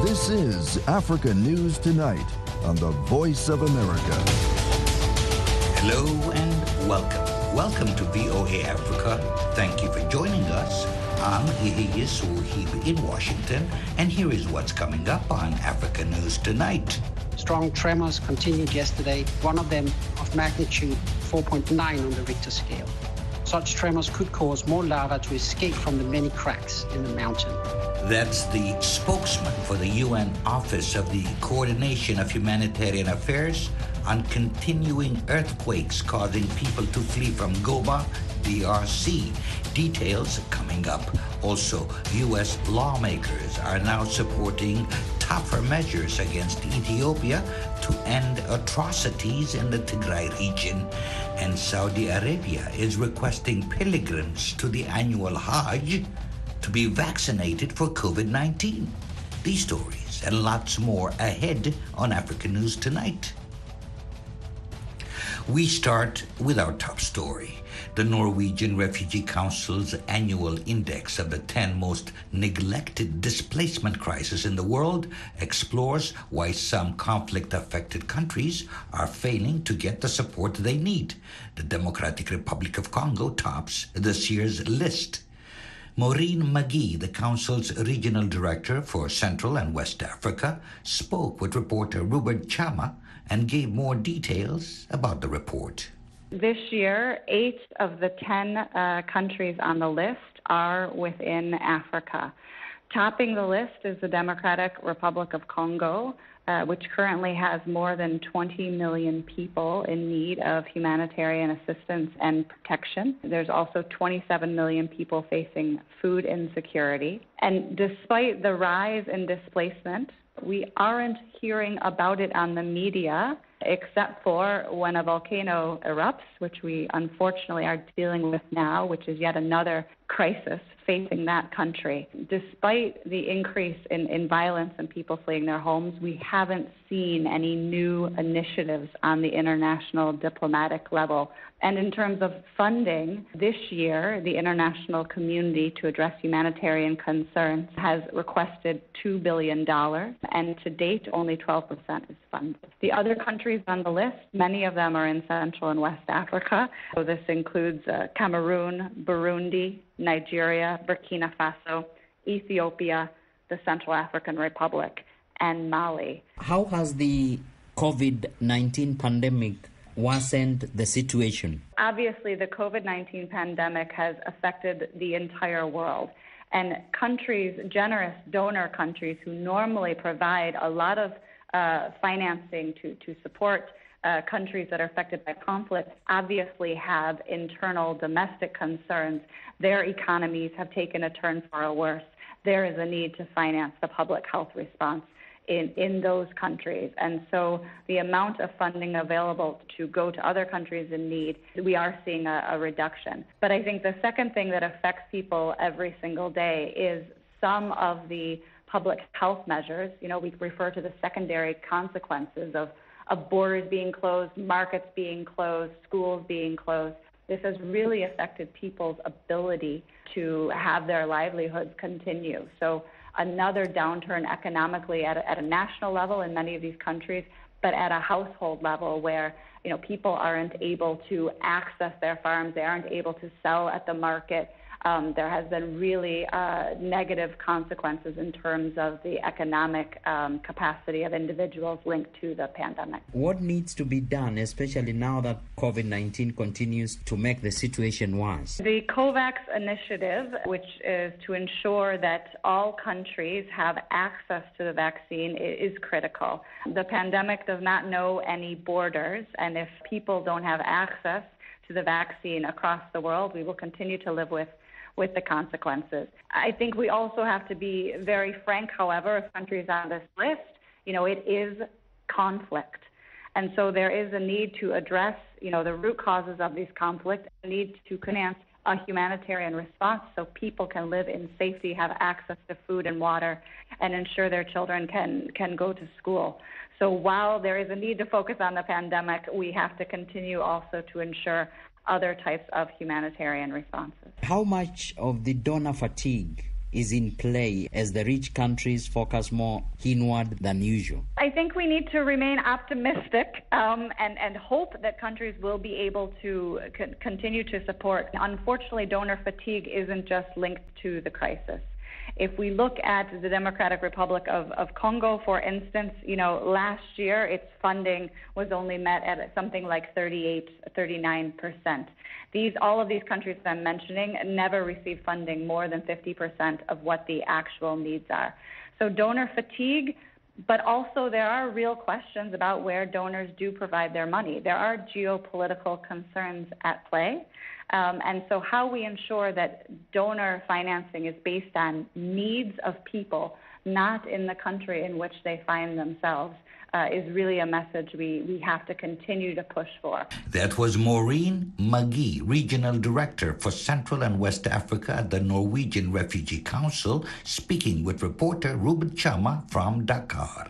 This is Africa News Tonight on the Voice of America. Hello and welcome. Welcome to VOA Africa. Thank you for joining us. I'm Ihiye Suhib in Washington, and here is what's coming up on Africa News Tonight. Strong tremors continued yesterday, one of them of magnitude 4.9 on the Richter scale. Such tremors could cause more lava to escape from the many cracks in the mountain. That's the spokesman for the UN Office of the Coordination of Humanitarian Affairs on continuing earthquakes causing people to flee from Goba, DRC. Details coming up. Also, U.S. lawmakers are now supporting tougher measures against Ethiopia to end atrocities in the Tigray region. And Saudi Arabia is requesting pilgrims to the annual Hajj to be vaccinated for COVID-19. These stories and lots more ahead on African News Tonight. We start with our top story. The Norwegian Refugee Council's annual index of the 10 most neglected displacement crises in the world explores why some conflict-affected countries are failing to get the support they need. The Democratic Republic of Congo tops this year's list. Maureen McGee, the Council's Regional Director for Central and West Africa, spoke with reporter Rupert Chama and gave more details about the report. This year, 8 of the 10 countries on the list are within Africa. Topping the list is the Democratic Republic of Congo, which currently has more than 20 million people in need of humanitarian assistance and protection. There's also 27 million people facing food insecurity. And despite the rise in displacement, we aren't hearing about it on the media, except for when a volcano erupts, which we unfortunately are dealing with now, which is yet another crisis facing that country. Despite the increase in violence and people fleeing their homes, we haven't seen any new initiatives on the international diplomatic level. And in terms of funding, this year, the international community to address humanitarian concerns has requested $2 billion, and to date, only 12% is funded. The other countries on the list, many of them are in Central and West Africa. So this includes Cameroon, Burundi, Nigeria, Burkina Faso, Ethiopia, the Central African Republic, and Mali. How has the COVID-19 pandemic worsened the situation? Obviously, the COVID-19 pandemic has affected the entire world. And countries, generous donor countries who normally provide a lot of financing to support countries that are affected by conflict, obviously have internal domestic concerns. Their economies have taken a turn for the worse. There is a need to finance the public health response in those countries. And so the amount of funding available to go to other countries in need, we are seeing a reduction. But I think the second thing that affects people every single day is some of the public health measures. You know, we refer to the secondary consequences of borders being closed, markets being closed, schools being closed. This has really affected people's ability to have their livelihoods continue. So another downturn economically at a national level in many of these countries, but at a household level where, you know, people aren't able to access their farms, they aren't able to sell at the market. There has been really negative consequences in terms of the economic capacity of individuals linked to the pandemic. What needs to be done, especially now that COVID-19 continues to make the situation worse? The COVAX initiative, which is to ensure that all countries have access to the vaccine, is critical. The pandemic does not know any borders, and if people don't have access to the vaccine across the world, we will continue to live with the consequences. I think we also have to be very frank, however, if countries on this list, you know, it is conflict. And so there is a need to address, you know, the root causes of these conflicts, a need to finance a humanitarian response so people can live in safety, have access to food and water, and ensure their children can go to school. So while there is a need to focus on the pandemic, we have to continue also to ensure other types of humanitarian responses. How much of the donor fatigue is in play as the rich countries focus more inward than usual? I think we need to remain optimistic and hope that countries will be able to continue to support. Unfortunately, donor fatigue isn't just linked to the crisis. If we look at the Democratic Republic of Congo, for instance, last year its funding was only met at something like 39%. All of these countries that I'm mentioning never receive funding more than 50% of what the actual needs are. So donor fatigue, but also there are real questions about where donors do provide their money. There are geopolitical concerns at play. And so how we ensure that donor financing is based on needs of people, not in the country in which they find themselves, is really a message we have to continue to push for. That was Maureen McGee, Regional Director for Central and West Africa at the Norwegian Refugee Council, speaking with reporter Ruben Chama from Dakar.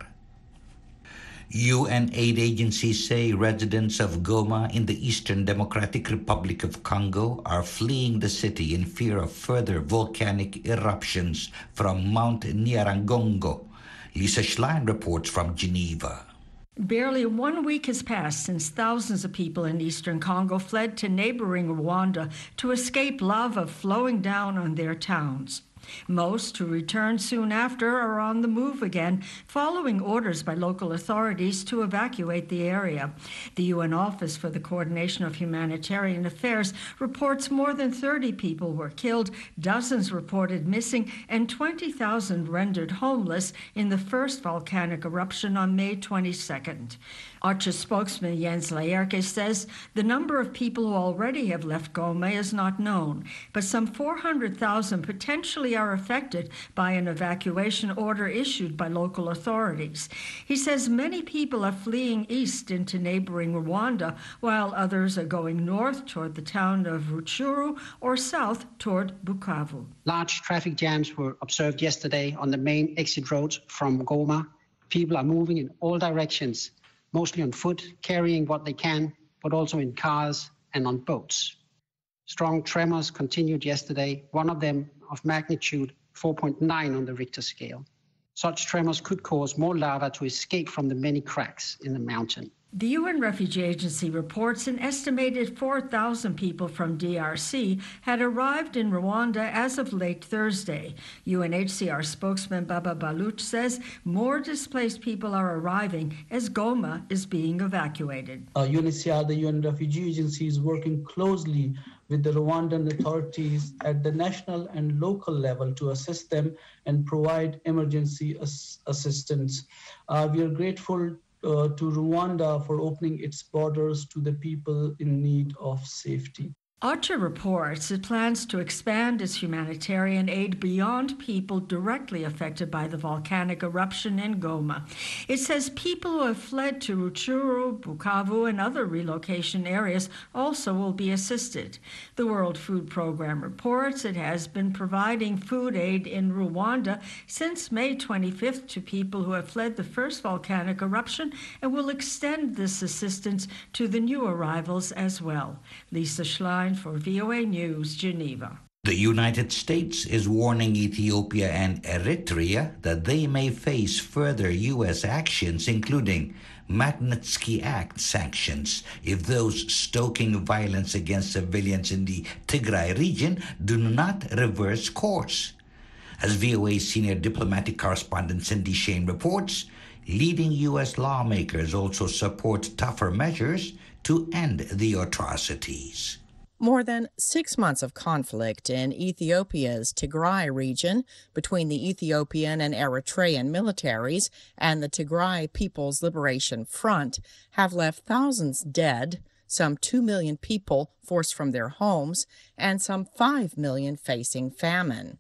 UN aid agencies say residents of Goma in the Eastern Democratic Republic of Congo are fleeing the city in fear of further volcanic eruptions from Mount Nyiragongo. Lisa Schlein reports from Geneva. Barely 1 week has passed since thousands of people in eastern Congo fled to neighboring Rwanda to escape lava flowing down on their towns. Most who returned soon after are on the move again, following orders by local authorities to evacuate the area. The UN Office for the Coordination of Humanitarian Affairs reports more than 30 people were killed, dozens reported missing, and 20,000 rendered homeless in the first volcanic eruption on May 22nd. OCHA spokesman Jens Laerke says the number of people who already have left Goma is not known, but some 400,000 potentially are affected by an evacuation order issued by local authorities. He says many people are fleeing east into neighboring Rwanda, while others are going north toward the town of Rutshuru or south toward Bukavu. Large traffic jams were observed yesterday on the main exit roads from Goma. People are moving in all directions, mostly on foot, carrying what they can, but also in cars and on boats. Strong tremors continued yesterday, one of them of magnitude 4.9 on the Richter scale. Such tremors could cause more lava to escape from the many cracks in the mountain. The UN Refugee Agency reports an estimated 4,000 people from DRC had arrived in Rwanda as of late Thursday. UNHCR spokesman Baba Baluch says more displaced people are arriving as Goma is being evacuated. UNHCR, the UN Refugee Agency, is working closely with the Rwandan authorities at the national and local level to assist them and provide emergency assistance. We are grateful to Rwanda for opening its borders to the people in need of safety. OCHA reports it plans to expand its humanitarian aid beyond people directly affected by the volcanic eruption in Goma. It says people who have fled to Rutshuru, Bukavu, and other relocation areas also will be assisted. The World Food Program reports it has been providing food aid in Rwanda since May 25th to people who have fled the first volcanic eruption and will extend this assistance to the new arrivals as well. Lisa Schlein for VOA News, Geneva. The United States is warning Ethiopia and Eritrea that they may face further U.S. actions, including Magnitsky Act sanctions, if those stoking violence against civilians in the Tigray region do not reverse course. As VOA senior diplomatic correspondent Cindy Shane reports, leading U.S. lawmakers also support tougher measures to end the atrocities. More than 6 months of conflict in Ethiopia's Tigray region between the Ethiopian and Eritrean militaries and the Tigray People's Liberation Front have left thousands dead, some 2 million people forced from their homes, and some 5 million facing famine.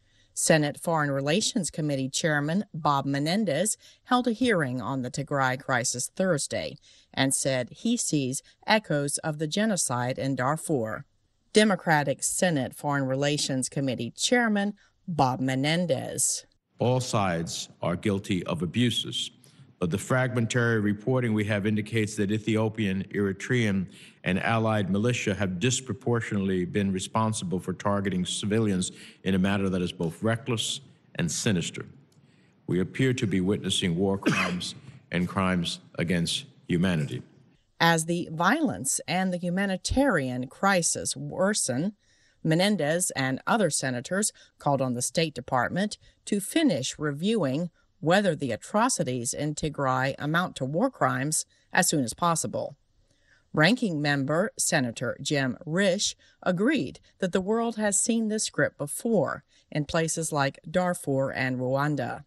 Senate Foreign Relations Committee Chairman Bob Menendez held a hearing on the Tigray crisis Thursday and said he sees echoes of the genocide in Darfur. Democratic Senate Foreign Relations Committee Chairman Bob Menendez. All sides are guilty of abuses, But the fragmentary reporting we have indicates that Ethiopian, Eritrean, and allied militia have disproportionately been responsible for targeting civilians in a manner that is both reckless and sinister. We appear to be witnessing war crimes and crimes against humanity. As the violence and the humanitarian crisis worsen, Menendez and other senators called on the State Department to finish reviewing whether the atrocities in Tigray amount to war crimes as soon as possible. Ranking member Senator Jim Risch agreed that the world has seen this script before in places like Darfur and Rwanda.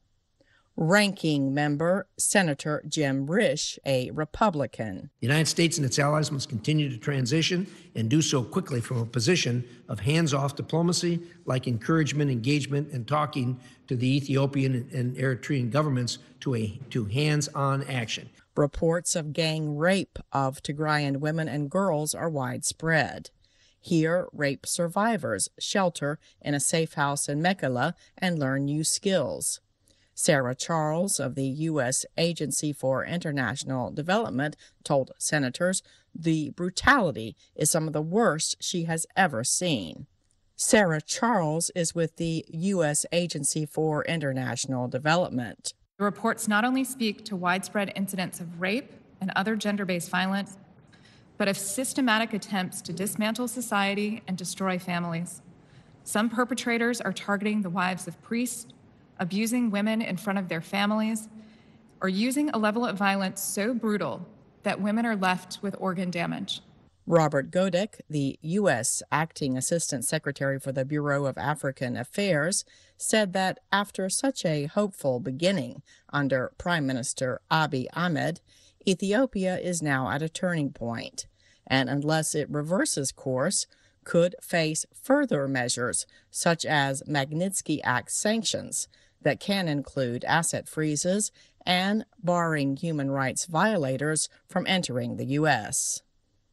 Ranking member Senator Jim Risch, a Republican. The United States and its allies must continue to transition and do so quickly from a position of hands-off diplomacy, like encouragement, engagement, and talking to the Ethiopian and Eritrean governments to hands-on action. Reports of gang rape of Tigrayan women and girls are widespread. Here, rape survivors shelter in a safe house in Mekelle and learn new skills. Sarah Charles of the U.S. Agency for International Development told senators the brutality is some of the worst she has ever seen. Sarah Charles is with the U.S. Agency for International Development. The reports not only speak to widespread incidents of rape and other gender-based violence, but of systematic attempts to dismantle society and destroy families. Some perpetrators are targeting the wives of priests, abusing women in front of their families, or using a level of violence so brutal that women are left with organ damage. Robert Godek, the U.S. Acting Assistant Secretary for the Bureau of African Affairs, said that after such a hopeful beginning under Prime Minister Abiy Ahmed, Ethiopia is now at a turning point, and unless it reverses course, could face further measures such as Magnitsky Act sanctions that can include asset freezes and barring human rights violators from entering the U.S.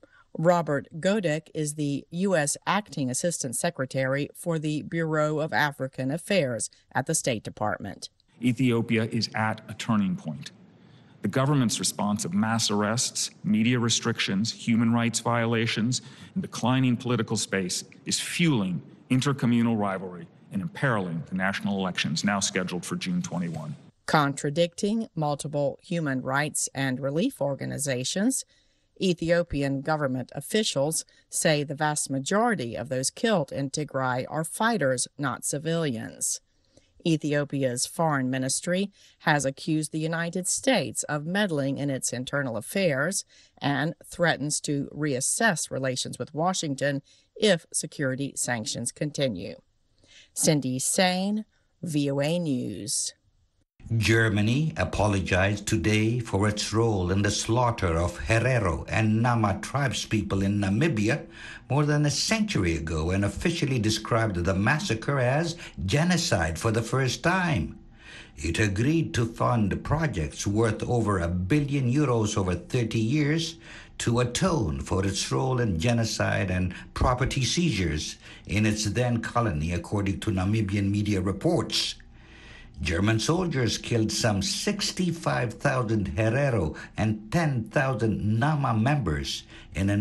Robert Godek is the U.S. Acting Assistant Secretary for the Bureau of African Affairs at the State Department. Ethiopia is at a turning point. The government's response of mass arrests, media restrictions, human rights violations, and declining political space is fueling intercommunal rivalry and imperiling the national elections now scheduled for June 21. Contradicting multiple human rights and relief organizations, Ethiopian government officials say the vast majority of those killed in Tigray are fighters, not civilians. Ethiopia's foreign ministry has accused the United States of meddling in its internal affairs and threatens to reassess relations with Washington if security sanctions continue. Cindy Sain, VOA News. Germany apologized today for its role in the slaughter of Herero and Nama tribespeople in Namibia more than a century ago and officially described the massacre as genocide for the first time. It agreed to fund projects worth over €1 billion over 30 years to atone for its role in genocide and property seizures in its then colony, according to Namibian media reports. German soldiers killed some 65,000 Herero and 10,000 Nama members in a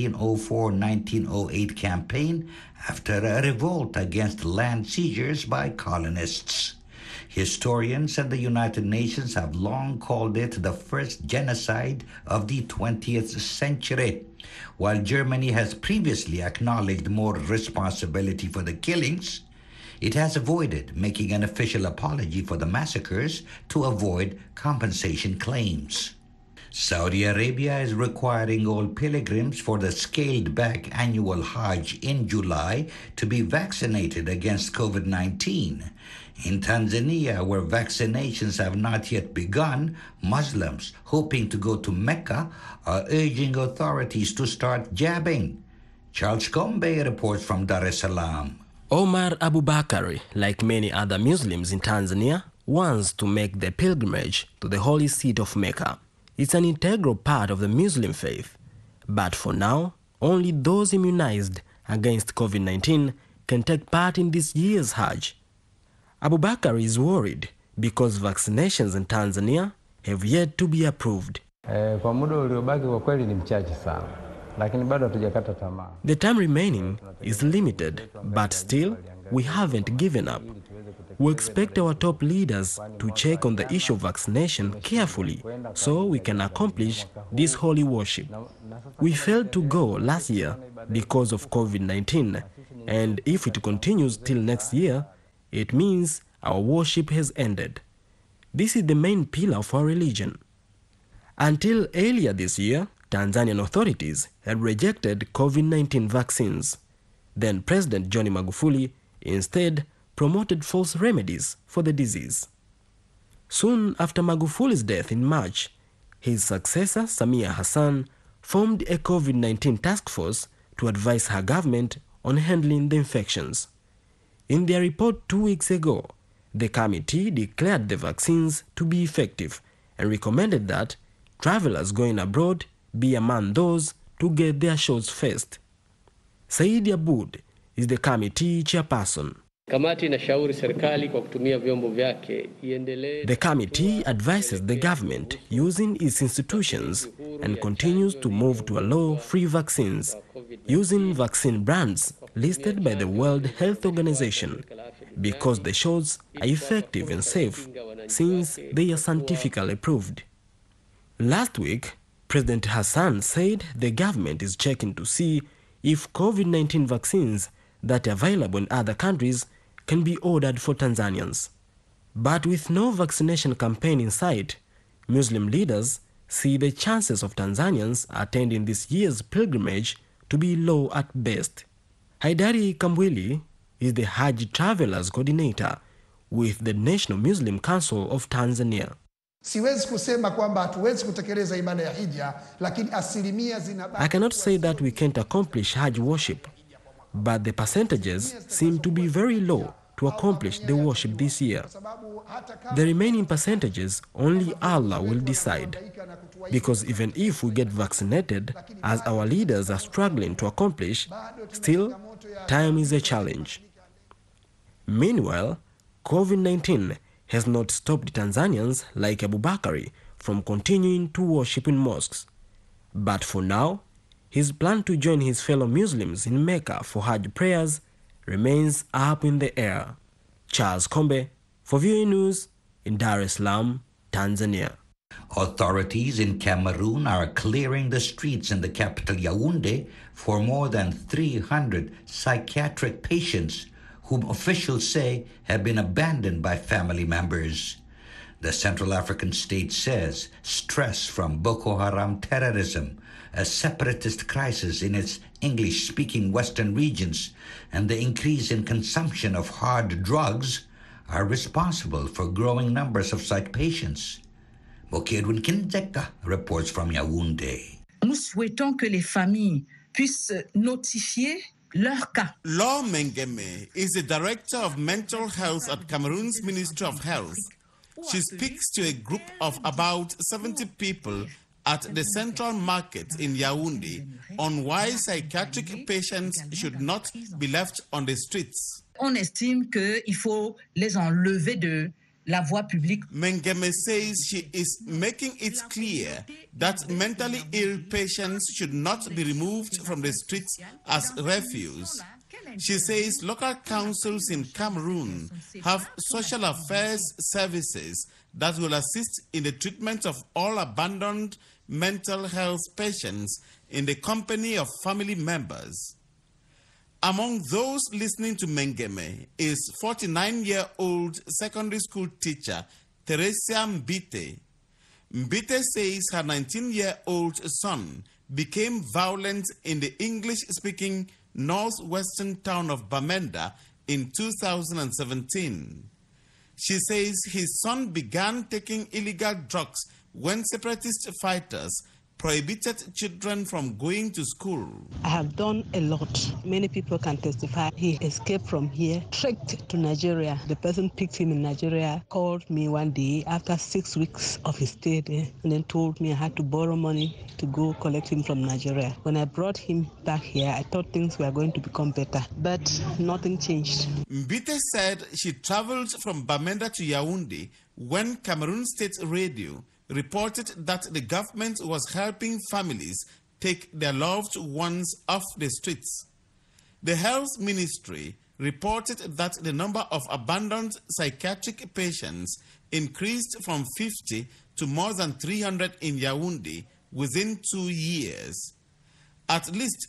1904-1908 campaign after a revolt against land seizures by colonists. Historians and the United Nations have long called it the first genocide of the 20th century. While Germany has previously acknowledged more responsibility for the killings, it has avoided making an official apology for the massacres to avoid compensation claims. Saudi Arabia is requiring all pilgrims for the scaled-back annual Hajj in July to be vaccinated against COVID-19. In Tanzania, where vaccinations have not yet begun, Muslims hoping to go to Mecca are urging authorities to start jabbing. Charles Gombe reports from Dar es Salaam. Omar Abubakari, like many other Muslims in Tanzania, wants to make the pilgrimage to the holy seat of Mecca. It's an integral part of the Muslim faith. But for now, only those immunized against COVID-19 can take part in this year's Hajj. Abubakari is worried because vaccinations in Tanzania have yet to be approved. Kwa muda uliobaki kwa kweli ni mchache sana, lakini bado hatujakata tamaa. The time remaining is limited, but still we haven't given up. We expect our top leaders to check on the issue of vaccination carefully so we can accomplish this holy worship. We failed to go last year because of COVID-19, and if it continues till next year, it means our worship has ended. This is the main pillar of our religion. Until earlier this year, Tanzanian authorities had rejected COVID-19 vaccines. Then President John Magufuli instead promoted false remedies for the disease. Soon after Magufuli's death in March, his successor, Samia Hassan, formed a COVID-19 task force to advise her government on handling the infections. In their report 2 weeks ago, the committee declared the vaccines to be effective and recommended that travelers going abroad be among those to get their shots first. Said Aboud is the committee chairperson. The committee advises the government using its institutions and continues to move to allow free vaccines using vaccine brands listed by the World Health Organization because the shots are effective and safe since they are scientifically proved. Last week, President Hassan said the government is checking to see if COVID-19 vaccines that are available in other countries can be ordered for Tanzanians. But with no vaccination campaign in sight, Muslim leaders see the chances of Tanzanians attending this year's pilgrimage to be low at best. Haidari Kambwili is the Hajj Travelers Coordinator with the National Muslim Council of Tanzania. I cannot say that we can't accomplish Hajj worship, but the percentages seem to be very low to accomplish the worship this year. The remaining percentages only Allah will decide, because even if we get vaccinated, as our leaders are struggling to accomplish, still, time is a challenge. Meanwhile, COVID-19 has not stopped Tanzanians like Abubakari from continuing to worship in mosques. But for now, his plan to join his fellow Muslims in Mecca for Hajj prayers remains up in the air. Charles Kombe for VOA News in Dar es Salaam, Tanzania. Authorities in Cameroon are clearing the streets in the capital Yaoundé for more than 300 psychiatric patients whom officials say have been abandoned by family members. The Central African state says stress from Boko Haram terrorism, a separatist crisis in its English-speaking Western regions, and the increase in consumption of hard drugs are responsible for growing numbers of psych patients. Mokedwin Kinzeka reports from Yaoundé. Nous souhaitons que les familles puissent notifier leur cas. Laure Mengeme is the director of mental health at Cameroon's Ministry of Health. She speaks to a group of about 70 people at the Central Market in Yaoundé on why psychiatric patients should not be left on the streets. On estime qu'il faut les enlever de la voie publique. Mengeme says she is making it clear that mentally ill patients should not be removed from the streets as refuse. She says local councils in Cameroon have social affairs services that will assist in the treatment of all abandoned mental health patients in the company of family members. Among those listening to Mengeme is 49-year-old secondary school teacher Teresia Mbite. Mbite says her 19-year-old son became violent in the English-speaking northwestern town of Bamenda in 2017. She says his son began taking illegal drugs when separatist fighters prohibited children from going to school. I have done a lot. Many people can testify. He escaped from here, trekked to Nigeria. The person picked him in Nigeria, called me one day after 6 weeks of his stay there, and then told me I had to borrow money to go collect him from Nigeria. When I brought him back here, I thought things were going to become better, but nothing changed. Mbite said she traveled from Bamenda to Yaoundé when Cameroon State Radio reported that the government was helping families take their loved ones off the streets. The Health Ministry reported that the number of abandoned psychiatric patients increased from 50 to more than 300 in Yaoundé within 2 years. At least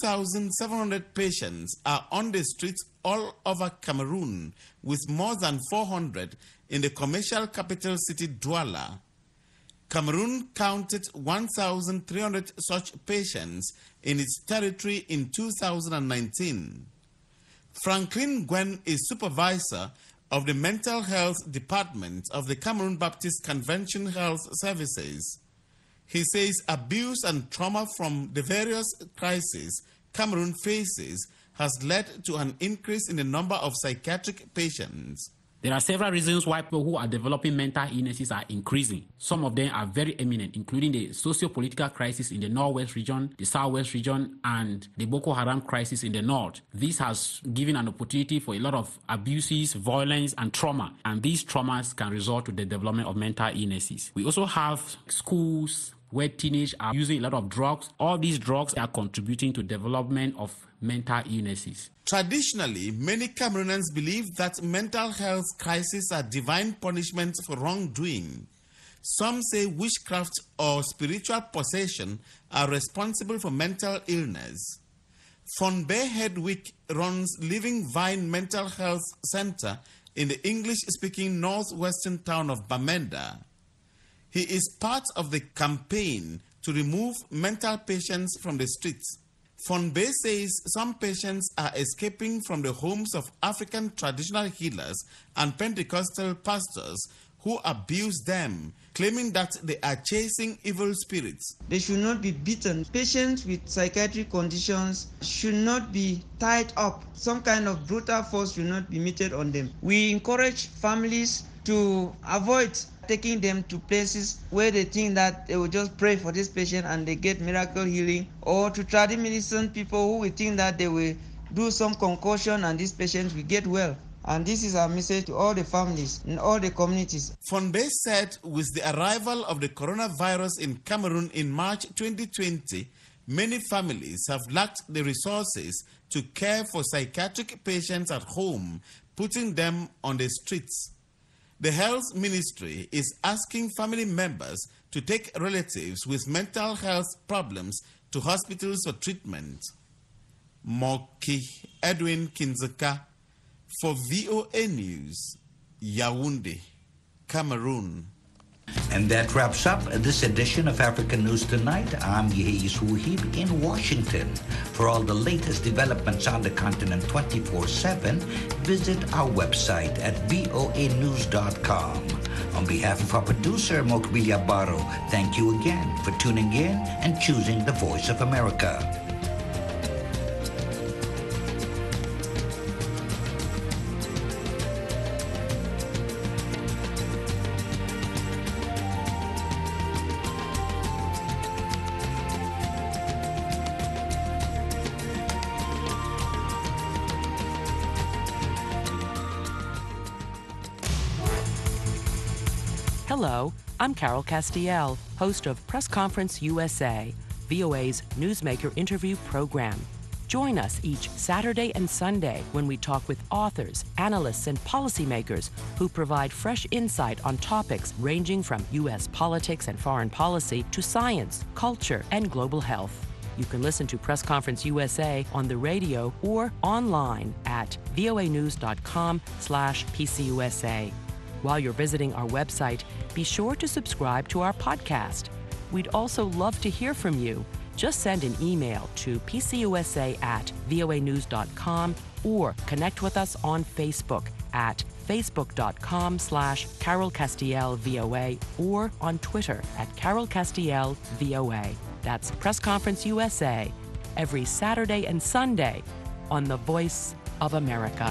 2,700 patients are on the streets all over Cameroon, with more than 400 in the commercial capital city Douala. Cameroon counted 1,300 such patients in its territory in 2019. Franklin Gwen is supervisor of the Mental Health Department of the Cameroon Baptist Convention Health Services. He says abuse and trauma from the various crises Cameroon faces has led to an increase in the number of psychiatric patients. There are several reasons why people who are developing mental illnesses are increasing. Some of them are very eminent, including the socio-political crisis in the Northwest region, the Southwest region, and the Boko Haram crisis in the North. This has given an opportunity for a lot of abuses, violence, and trauma. And these traumas can result to the development of mental illnesses. We also have schools where teenagers are using a lot of drugs. All these drugs are contributing to development of mental illnesses. Traditionally, many Cameroonians believe that mental health crises are divine punishments for wrongdoing. Some say witchcraft or spiritual possession are responsible for mental illness. Fonbe Hedwig runs Living Vine Mental Health Center in the English-speaking northwestern town of Bamenda. He is part of the campaign to remove mental patients from the streets. Fonbe says some patients are escaping from the homes of African traditional healers and Pentecostal pastors who abuse them, claiming that they are chasing evil spirits. They should not be beaten. Patients with psychiatric conditions should not be tied up. Some kind of brutal force should not be meted on them. We encourage families to avoid taking them to places where they think that they will just pray for this patient and they get miracle healing, or to traditional medicine people who will think that they will do some concoction and these patients will get well. And this is our message to all the families in all the communities. Fonbe said with the arrival of the coronavirus in Cameroon in March 2020, many families have lacked the resources to care for psychiatric patients at home, putting them on the streets. The Health Ministry is asking family members to take relatives with mental health problems to hospitals for treatment. Moki Edwin Kinzeka for VOA News, Yaoundé, Cameroon. And that wraps up this edition of African News Tonight. I'm Yehis Wuhib in Washington. For all the latest developments on the continent 24/7, visit our website at voanews.com. On behalf of our producer, Mokbilia Baro, thank you again for tuning in and choosing the Voice of America. Hello, I'm Carol Castiel, host of Press Conference USA, VOA's newsmaker interview program. Join us each Saturday and Sunday when we talk with authors, analysts, and policymakers who provide fresh insight on topics ranging from U.S. politics and foreign policy to science, culture, and global health. You can listen to Press Conference USA on the radio or online at voanews.com/PCUSA. While you're visiting our website, be sure to subscribe to our podcast. We'd also love to hear from you. Just send an email to pcusa@voanews.com or connect with us on Facebook at facebook.com/Carol Castiel VOA or on Twitter at Carol Castiel VOA. That's Press Conference USA every Saturday and Sunday on the Voice of America.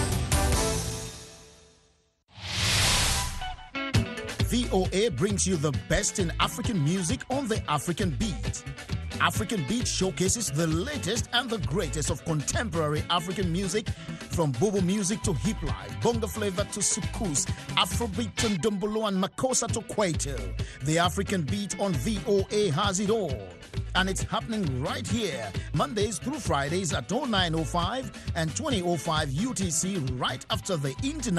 VOA brings you the best in African music on the African Beat. African Beat showcases the latest and the greatest of contemporary African music From bobo music to hip life, bongo flavor to sukus, Afrobeat and dumbolo and makossa to kwaito, the African beat on VOA has it all. And it's happening right here, Mondays through Fridays at 09:05 and 20:05 UTC, right after the international